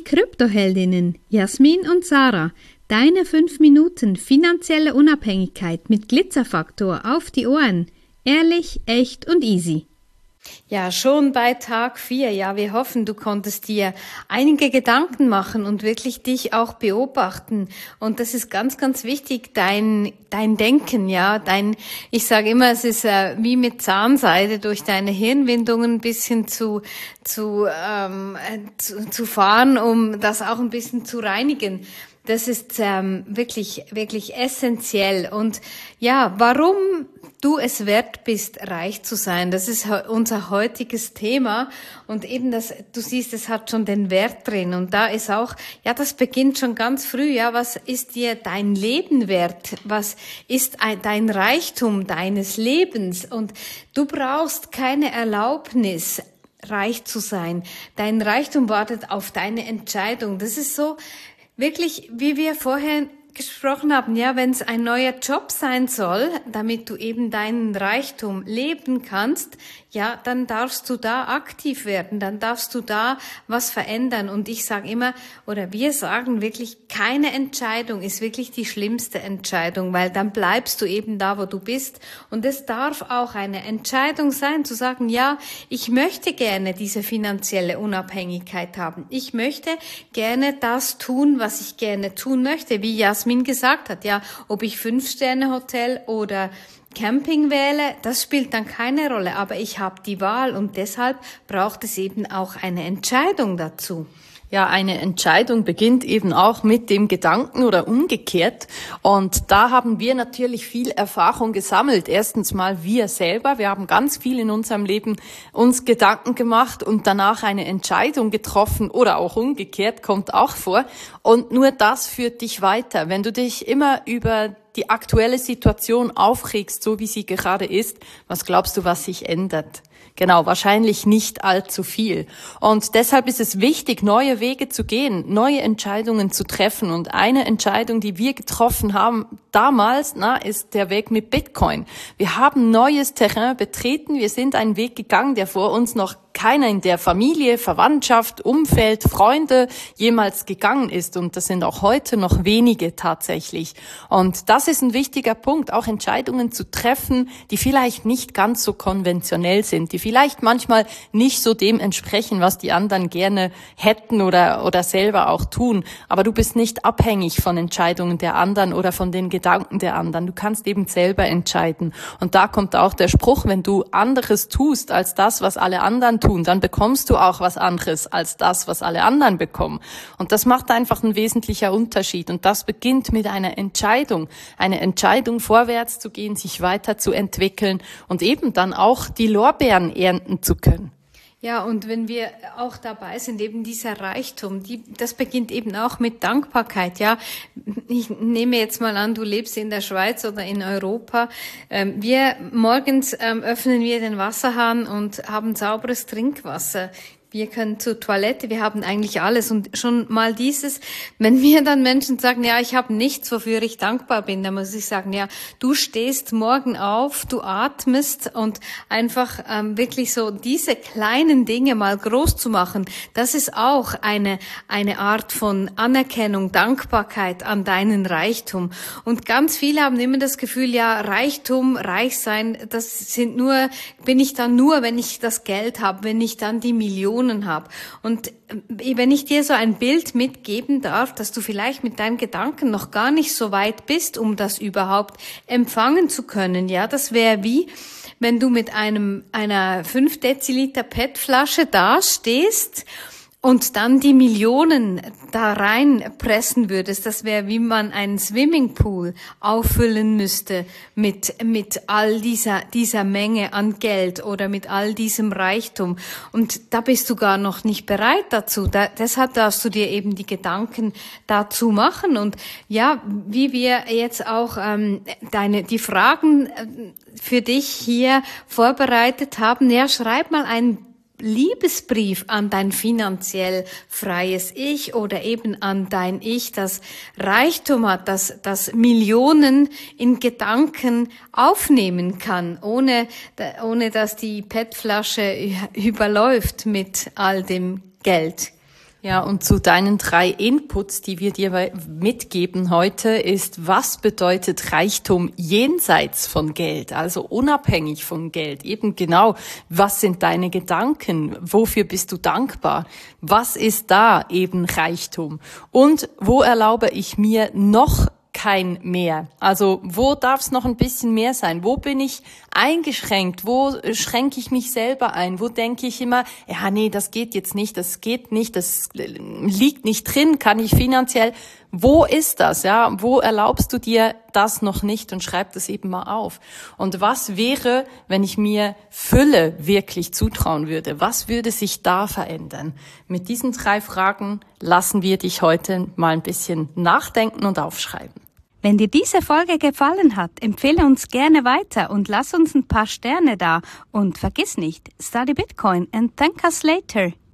Kryptoheldinnen Jasmin und Sarah. Deine 5 Minuten finanzielle Unabhängigkeit mit Glitzerfaktor auf die Ohren. Ehrlich, echt und easy. Ja, schon bei Tag 4. Ja, wir hoffen, du konntest dir einige Gedanken machen und wirklich dich auch beobachten. Und das ist ganz, ganz wichtig, dein Denken, ja, ich sage immer, es ist wie mit Zahnseide durch deine Hirnwindungen ein bisschen zu fahren, um das auch ein bisschen zu reinigen. Das ist wirklich, wirklich essentiell. Und ja, warum du es wert bist, reich zu sein, das ist unser heutiges Thema. Und eben du siehst, es hat schon den Wert drin. Und da ist auch, ja, das beginnt schon ganz früh. Ja, was ist dir dein Leben wert? Was ist dein Reichtum deines Lebens? Und du brauchst keine Erlaubnis, reich zu sein. Dein Reichtum wartet auf deine Entscheidung. Das ist so, wirklich, wie wir vorher gesprochen haben, ja, wenn es ein neuer Job sein soll, damit du eben deinen Reichtum leben kannst, ja, dann darfst du da aktiv werden, dann darfst du da was verändern. Und ich sage immer, oder wir sagen wirklich, keine Entscheidung ist wirklich die schlimmste Entscheidung, weil dann bleibst du eben da, wo du bist. Und es darf auch eine Entscheidung sein, zu sagen, ja, ich möchte gerne diese finanzielle Unabhängigkeit haben. Ich möchte gerne das tun, was ich gerne tun möchte, wie Jasmin gesagt hat, ja, ob ich 5-Sterne-Hotel oder Camping wähle, das spielt dann keine Rolle, aber ich habe die Wahl und deshalb braucht es eben auch eine Entscheidung dazu. Ja, eine Entscheidung beginnt eben auch mit dem Gedanken oder umgekehrt. Und da haben wir natürlich viel Erfahrung gesammelt. Erstens mal wir selber. Wir haben ganz viel in unserem Leben uns Gedanken gemacht und danach eine Entscheidung getroffen oder auch umgekehrt, kommt auch vor. Und nur das führt dich weiter. Wenn du dich immer über die aktuelle Situation aufregst, so wie sie gerade ist, was glaubst du, was sich ändert? Genau, wahrscheinlich nicht allzu viel. Und deshalb ist es wichtig, neue Wege zu gehen, neue Entscheidungen zu treffen. Und eine Entscheidung, die wir getroffen haben damals, ist der Weg mit Bitcoin. Wir haben neues Terrain betreten. Wir sind einen Weg gegangen, der vor uns noch keiner in der Familie, Verwandtschaft, Umfeld, Freunde jemals gegangen ist. Und das sind auch heute noch wenige tatsächlich. Und das ist ein wichtiger Punkt, auch Entscheidungen zu treffen, die vielleicht nicht ganz so konventionell sind, die vielleicht manchmal nicht so dem entsprechen, was die anderen gerne hätten oder selber auch tun. Aber du bist nicht abhängig von Entscheidungen der anderen oder von den Gedanken der anderen. Du kannst eben selber entscheiden. Und da kommt auch der Spruch, wenn du anderes tust als das, was alle anderen tun, dann bekommst du auch was anderes als das, was alle anderen bekommen. Und das macht einfach einen wesentlichen Unterschied. Und das beginnt mit einer Entscheidung. Eine Entscheidung, vorwärts zu gehen, sich weiterzuentwickeln und eben dann auch die Lorbeeren ernten zu können. Ja, und wenn wir auch dabei sind, eben dieser Reichtum, das beginnt eben auch mit Dankbarkeit, ja. Ich nehme jetzt mal an, du lebst in der Schweiz oder in Europa. Morgens öffnen wir den Wasserhahn und haben sauberes Trinkwasser. Wir können zur Toilette, wir haben eigentlich alles. Und schon mal wenn mir dann Menschen sagen, ja, ich habe nichts, wofür ich dankbar bin, dann muss ich sagen, ja, du stehst morgen auf, du atmest und einfach wirklich so diese kleinen Dinge mal groß zu machen, das ist auch eine Art von Anerkennung, Dankbarkeit an deinen Reichtum. Und ganz viele haben immer das Gefühl, ja, Reichtum, reich sein, bin ich dann nur, wenn ich das Geld habe, wenn ich dann die Millionen habe. Und wenn ich dir so ein Bild mitgeben darf, dass du vielleicht mit deinen Gedanken noch gar nicht so weit bist, um das überhaupt empfangen zu können, ja, das wäre wie, wenn du mit einer 5 Deziliter PET-Flasche da stehst und dann die Millionen da reinpressen würdest, das wäre, wie man einen Swimmingpool auffüllen müsste mit all dieser Menge an Geld oder mit all diesem Reichtum. Und da bist du gar noch nicht bereit dazu. Deshalb darfst du dir eben die Gedanken dazu machen. Und ja, wie wir jetzt auch die Fragen für dich hier vorbereitet haben, ja, schreib mal einen Liebesbrief an dein finanziell freies Ich oder eben an dein Ich, das Reichtum hat, das Millionen in Gedanken aufnehmen kann, ohne dass die PET-Flasche überläuft mit all dem Geld. Ja, und zu deinen 3 Inputs, die wir dir mitgeben heute, ist, was bedeutet Reichtum jenseits von Geld, also unabhängig von Geld? Eben genau, was sind deine Gedanken? Wofür bist du dankbar? Was ist da eben Reichtum? Und wo erlaube ich mir noch kein mehr? Also wo darf es noch ein bisschen mehr sein? Wo bin ich eingeschränkt? Wo schränke ich mich selber ein? Wo denke ich immer, ja, nee, das geht jetzt nicht, das geht nicht, das liegt nicht drin, kann ich finanziell. Wo ist das? Ja, wo erlaubst du dir das noch nicht? Und schreib das eben mal auf. Und was wäre, wenn ich mir Fülle wirklich zutrauen würde? Was würde sich da verändern? Mit diesen 3 Fragen lassen wir dich heute mal ein bisschen nachdenken und aufschreiben. Wenn dir diese Folge gefallen hat, empfehle uns gerne weiter und lass uns ein paar Sterne da. Und vergiss nicht, study Bitcoin and thank us later.